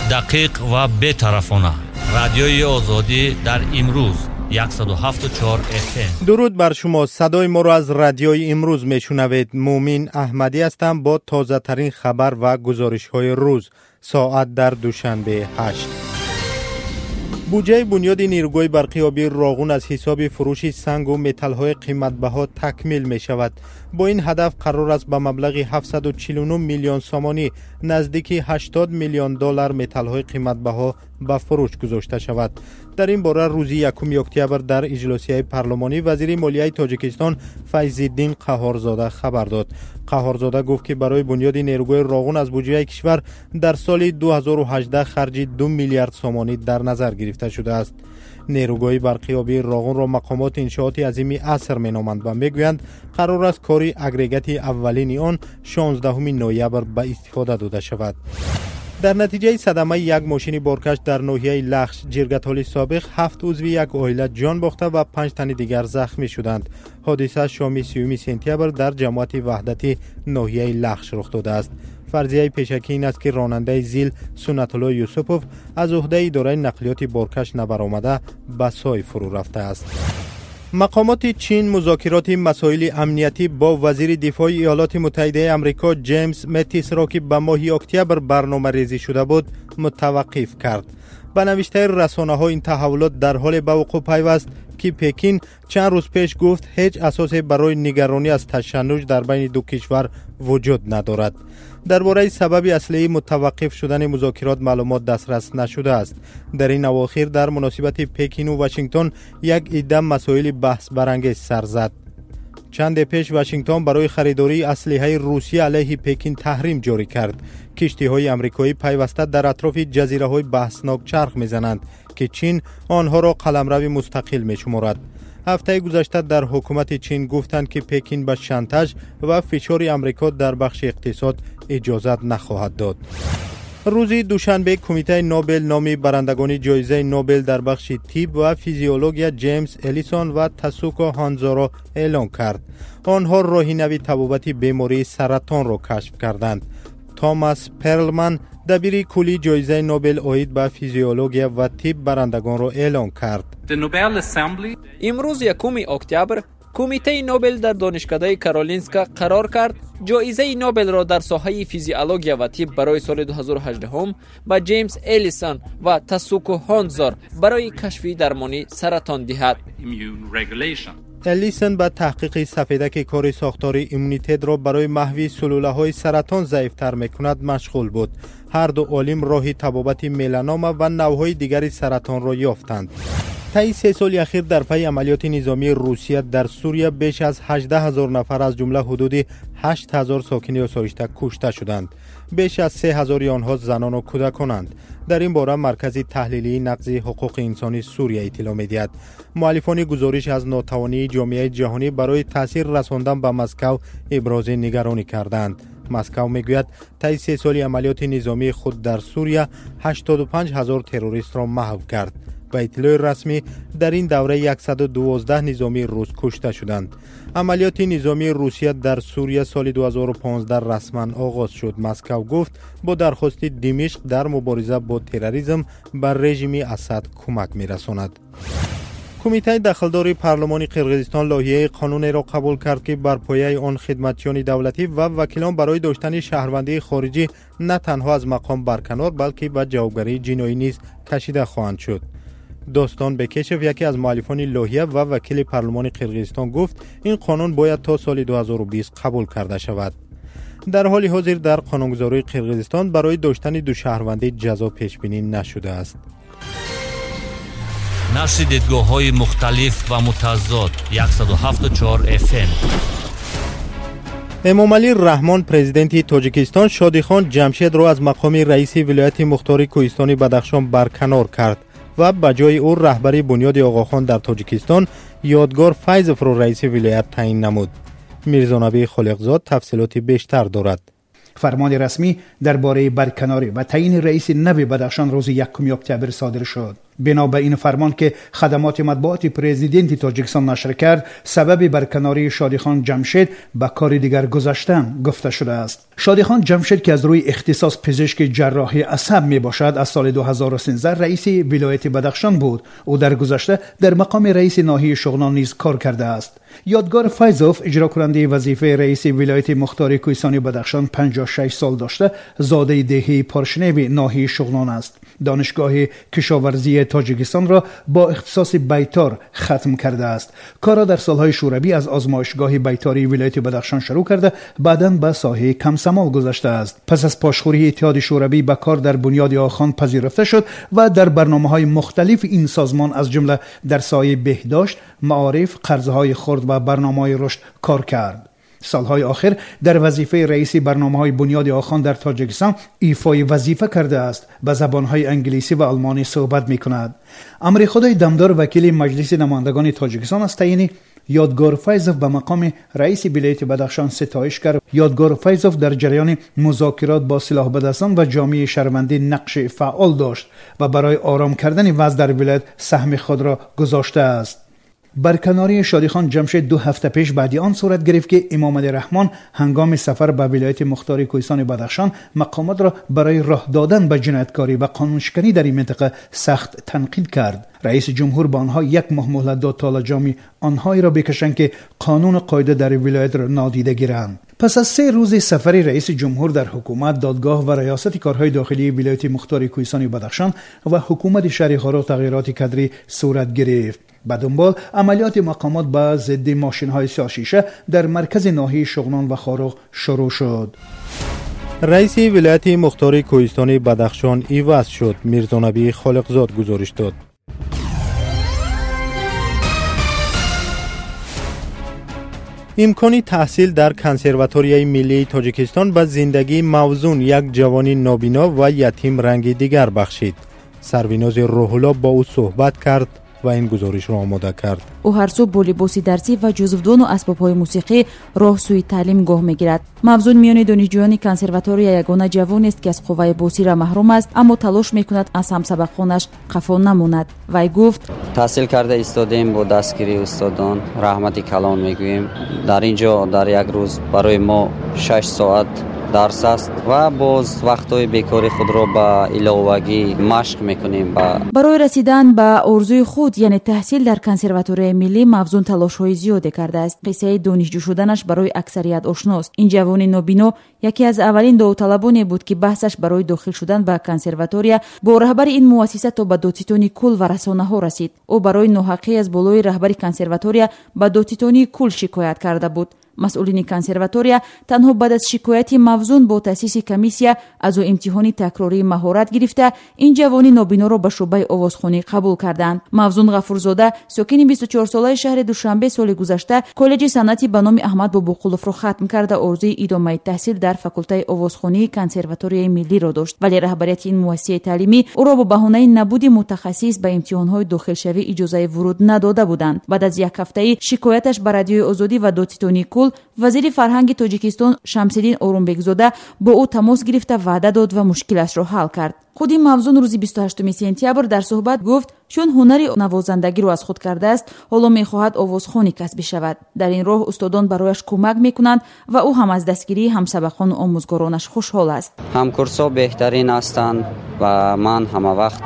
دقیق و بی‌طرفانه. رادیوی آزادی در امروز 107.4 FM. درود بر شما. صدای ما را از رادیوی امروز میشنوید. مومین احمدی هستم با تازه ترین خبر و گزارش های روز. ساعت در دوشنبه 8. بودجه بنیاد نیروگاه برقی آبی راغون از حساب فروش سنگ و متل های قیمت بها تکمیل می شود. با این هدف قرار است به مبلغ 749 میلیون سامانی نزدیک 80 میلیون دلار متل های قیمت بها به فروش گذاشته شود. در این باره روز 1 اکتبر در اجلاسیه پارلمانی وزیر مالیه تاجیکستان فیض‌الدین قهارزاده خبر داد. قهارزاده گفت که برای بنیاد نیروگاه راغون از بودجه کشور در سال 2018 خرج 2 میلیارد سامانی در نظر گرفته شده است. نیروگاه برقی آبی راغون را مقامات انشاءات عظیم عصر مینامند و میگویند قرار است کاری اگریگات اولین آن 16 نوامبر به استفاده داده شود. در نتیجه صدمه یک ماشین بارکش در ناحیه لخش جرگتالی سابق 7 عضو یک عائله جان باخته و 5 تن دیگر زخمی شدند. حادثه شام 30 سپتامبر در جماعت وحدتی ناحیه لخش رخ داده است. فرضیه پیشکی این است که راننده زیل سنت الله یوسفوف از عهده اداره نقلیات بارکش نبرآمده به سای فرو رفته است. مقامات چین مذاکرات مسائل امنیتی با وزیر دفاع ایالات متحده آمریکا جیمز متیس را که به ماه اکتبر برنامه ریزی شده بود متوقف کرد. به نوشته رسانه‌ها این تحولات در حال به وقوع پیوست که پکین چند روز پیش گفت هیچ اساسی برای نگرانی از تشنج در بین دو کشور وجود ندارد. درباره سبب اصلی متوقف شدن مذاکرات معلومات دسترس نشده است. در این اواخر در مناسبت پکین و واشنگتن یک عده مسائل بحث برانگیز سر زد. چند پیش واشنگتن برای خریداری اسلحه روسی علیه پکین تحریم جاری کرد. کشتی‌های آمریکایی پیوسته در اطراف جزیره‌های بحثناک چرخ می‌زنند که چین آنها را قلمرو مستقل می‌شمارد. هفته گذشته در حکومت چین گفتند که پکین به شانتاژ و فشار آمریکا در بخش اقتصاد اجازه نخواهد داد. روز دوشنبه کمیته نوبل نامی برندگان جایزه نوبل در بخش طب و فیزیولوژی جیمز الیسون و تاسوکو هانزو را اعلام کرد. آنها راه نو طبابت بیماری سرطان را کشف کردند. توماس پرلمن دبیر کلی جایزه نوبل اوید به فیزیولوژی و طب برندگان را اعلام کرد. امروز 1 اکتبر کمیته نوبل در دانشکده کارولینسکا قرار کرد جایزه نوبل را در ساحه فیزیولوژی و طب برای سال 2018 به جیمز الیسون و تاسوکو هانزو برای کشف درمانی سرطان دهد. الیسون به تحقیق سفیده که کار ساختار ایمونیته را برای محو سلوله‌های سرطان ضعیف‌تر می‌کند مشغول بود. هر دو عالم راه طبابت ملانوما و نوع‌های دیگر سرطان را یافتند. طی 3 سال اخیر در پی عملیات نظامی روسیه در سوریه بیش از 18,000 نفر از جمله حدود 8,000 ساکن آسایشته کشته شدند. بیش از 3,000 آنها زنان و کودکانند. در این باره مرکز تحلیلی نقض حقوق انسانی سوریه اطلاع می‌دهد. مؤلفان گزارش از ناتوانی جامعه جهانی برای تاثیر رساندن به مسکو ابراز نگرانی کردند. مسکو میگوید طی 3 سال عملیات نظامی خود در سوریه 85,000 تروریست را محو کرد. به اطلاع رسمی در این دوره 112 نظامی روس کشته شدند. عملیات نظامی روسیه در سوریه سال 2015 رسما آغاز شد. مسکو گفت با درخواست دمشق در مبارزه با تروریسم بر رژیم اسد کمک می‌رساند. کمیته دخلدار پارلمان قرقیزستان لایحه قانونی را قبول کرد که بر پایه آن خدمتچیان دولتی و وکیلان برای داشتن شهروندی خارجی نه تنها از مقام برکنار بلکه به جوابگری جنایی نیز کشیده خواهند شد. دوستان بکشف یکی از مؤلفان لایحه و وکیل پارلمان قرقیزستان گفت این قانون باید تا سال 2020 قبول کرده شود. در حال حاضر در قانونگذاری قرقیزستان برای داشتن دو شهروندی جزا پیش بینی نشده است. نشر دیدگاه‌های مختلف و متضاد 107.4 FM. امامعلی رحمان پرزیدنت تاجیکستان شادیخان جمشید را از مقام رئیس ولایت مختار کوهستان بدخشان برکنار کرد و به جای او رهبری بنیاد آقاخان در تاجیکستان یادگار فیضف را رئیس ولایت تعیین نمود. میرزانبی خالقزاد تفصیلات بیشتر دارد. فرمان رسمی درباره برکناری و تعیین رئیس نو بدخشان روز 1 اکتبر صادر شد. بنا به این فرمان که خدمات مطبوعات پرزیدنت تاجیکستان نشر کرد، سبب برکناری شادیخان جمشید به کار دیگر گذاشتن گفته شده است. شادیخان جمشید که از روی اختصاص پزشک جراحی عصب می باشد، از سال 2013 رئیس ولایت بدخشان بود. او در گذشته در مقام رئیس ناحیه شغنان نیز کار کرده است. یادگار فیضوف، اجرا کننده وظیفه رئیس ولایت مختار کوهستانی بدخشان، 56 سال داشته، زاده دهه پارشنوی ناحیه شغنان است. دانشگاه کشاورزی تاجیکستان را با اختصاص بیتار ختم کرده است. کار را در سالهای شوروی از آزمایشگاه بیتاری ولایت بدخشان شروع کرده، بعداً به ساحه کمسمال گذشته است. پس از پاشخوری اتحاد شوروی به کار در بنیاد آخان پذیرفته شد و در برنامه‌های مختلف این سازمان از جمله در سایه بهداشت، معارف، قرضهای خرد و برنامه‌های رشد کار کرد. سالهای آخر در وظیفه رئیس برنامه‌های بنیاد آخان در تاجیکستان ایفای وظیفه کرده است. به زبان‌های انگلیسی و آلمانی صحبت می‌کند. امر خدای دمدار، وکیل مجلس نمایندگان تاجیکستان، از تعیین یادگار فیضوف به مقام رئیس ولایت بدخشان ستایش کرد. یادگار فیضوف در جریان مذاکرات با سلاح بدستان و جامعه شهروندی نقش فعال داشت و برای آرام کردن وضع در ولایت سهم خود را گذاشته است. برکناری شادیخان جمشید 2 هفته پیش بعد آن صورت گرفت که امام علی رحمان هنگام سفر به ولایت مختار کوهستان بدخشان مقامات را برای راه دادن به جنایتکاری و قانونشکنی در این منطقه سخت تنقید کرد. رئیس جمهور به آنها 1 ماه مهلت داد تا لجام آنهایی را بکشند که قانون و قاعده در ولایت را نادیده گیرند. پس از 3 روز سفر رئیس جمهور در حکومت، دادگاه و ریاست کارهای داخلی ولایت مختار کوهستان بدخشان و حکومت شهر خارق تغییرات کادری صورت گرفت. به دنبال عملیات مقامات به ضد ماشین‌های سیاه‌شیشه در مرکز ناحیه شغنان و خارق شروع شد. رئیس ولایت مختار کوهستان بدخشان عوض شد. میرزانبی خالقزاد گزارش داد. امکان تحصیل در کنسرواتوریای ملی تاجیکستان به زندگی موزون یک جوان نابینا و یتیم رنگ دیگر بخشید. سربیناز روح‌الله با او صحبت کرد و این گزارش را آماده کرد. او هر صبح با لباس درسی و جزودان و اسباب‌های موسیقی راه سوی تعلیم گام می‌گیرد. موزون میان دانشجویان کنسرواتوری یگانه جوان است که از قوه بصیرت محروم است، اما تلاش می‌کند از همسبقانش قفا نماند. وی گفت: تحصیل کرده ایستادیم با دستگیری استادان، رحمت کلان میگوییم. در اینجا در یک روز برای ما 6 ساعت درس است و باز وقت‌های بیکاری خود را به علاوگی مشق میکنیم. برای رسیدن به آرزوی خود یعنی تحصیل در کنسرواتوری ملی، موزون تلاش‌های زیادی کرده است. قصه دانشجو شدنش برای اکثریت آشناست. این جوان نابینا یکی از اولین داوطلبانی بود که بحثش برای داخل شدن به کنسرواتوری با رهبر این مؤسسه تا به دادستانی کل و رسانه‌ها رسید. او برای ناحقی از بالای رهبر کنسرواتوری به دادستانی کل شکایت کرده بود. مسئولین کنسرواتوری تنها بعد از شکایت موزون با تأسیس کمیسیه از او امتحانی تکراری مهارت گرفته این جوانی نابینا را به شعبه آوازخوانی قبول کردند. موزون غفورزاده ساکن 24 ساله شهر دوشنبه سال گذشته کالج صنعتی به نام احمد باباقلوف را ختم کرده آرزوی ادامه تحصیل در فاکولته آوازخوانی کنسرواتوری ملی را داشت، ولی رهبریت این مؤسسه تعلیمی او را با بهانه نبود متخصص به امتحانهای داخلشوی اجازه ورود نداده بودند. بعد از یک هفته شکایتش به رادیوی آزادی و دادستانی کل، وزیر فرهنگ تاجیکستان شمس‌الدین اورونبکزاده با او تماس گرفته وعده داد و مشکلش را حل کرد. خود موزون روز 28 سپتامبر در صحبت گفت چون هنر نوازندگی را از خود کرده است، حالا می‌خواهد آوازخوانی کسب شود. در این راه استادان برایش کمک می‌کنند و او هم از دستگیری همسبقان و آموزگارانش خوشحال است. همکورس‌ها بهترین هستند و من همه وقت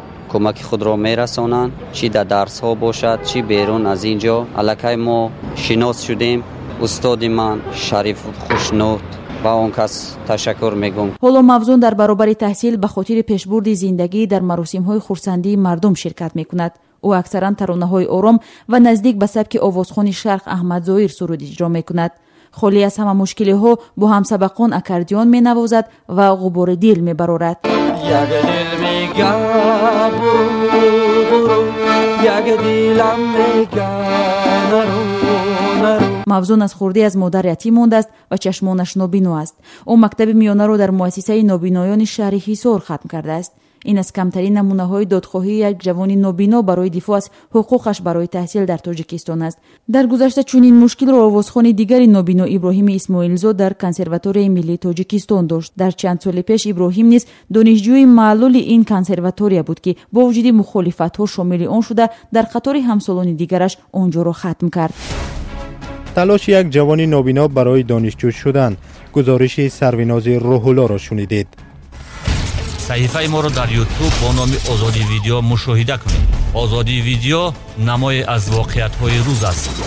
کمک خود را می‌رسانند، چی در درس ها باشد چی بیرون از اینجا. الکی ما شناس شدیم. استاد من شریف خوشنود و اون کس تشکر میگم. حالا موزون در برابر تحصیل به خاطر پیشبرد زندگی در مراسم‌های خرسندی مردم شرکت میکند. او اکثرا ترانه‌های آرام و نزدیک به سبک آوازخوان شرق احمد ظاهر سرود اجرا میکند. خالی از همه مشکل‌ها با همسبقان اکاردیون مینوازد و غبار دل میبرارد. یک دل میگه برو یک دلم میگه نرو. موزون از خردی از مادر یتیم مانده است و چشمانش نابینا است. او مکتب میانه را در مؤسسه نابینایان شهر حصار ختم کرده است. این از کمترین نمونه‌های دادخواهی یک جوان نابینا برای دفاع از حقوقش برای تحصیل در تاجیکستان است. در گذشته چنین مشکل را آوازخوان دیگری نابینا ابراهیم اسماعیلزاده در کنسرواتوری ملی تاجیکستان داشت. در چند سال پیش ابراهیم نیز دانشجوی معلول این کنسرواتوریا بود که با وجود مخالفت‌ها شامل آن شده در قطار همسالان دیگرش آنجا را ختم کرد. تلاش یک جوان نابینا برای دانشجو شدن. گزارش سروناز روح‌الله را شنیدید. صحیفه ما را در یوتیوب با نام آزادی ویدیو مشاهده کنید. آزادی ویدیو نمای از واقعیت‌های روز است.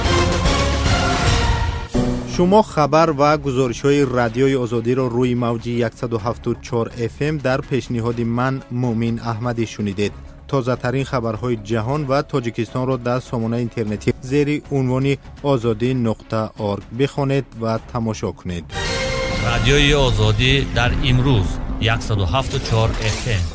شما خبر و گزارش‌های رادیوی آزادی را روی موج 107.4 FM در پیشنهاد من مومین احمدی شنیدید. تازه ترین خبرهای جهان و تاجیکستان را در سامانه اینترنتی زیر عنوان azadi.org بخوانید و تماشا کنید. رادیوی آزادی در امروز 107.4 FM.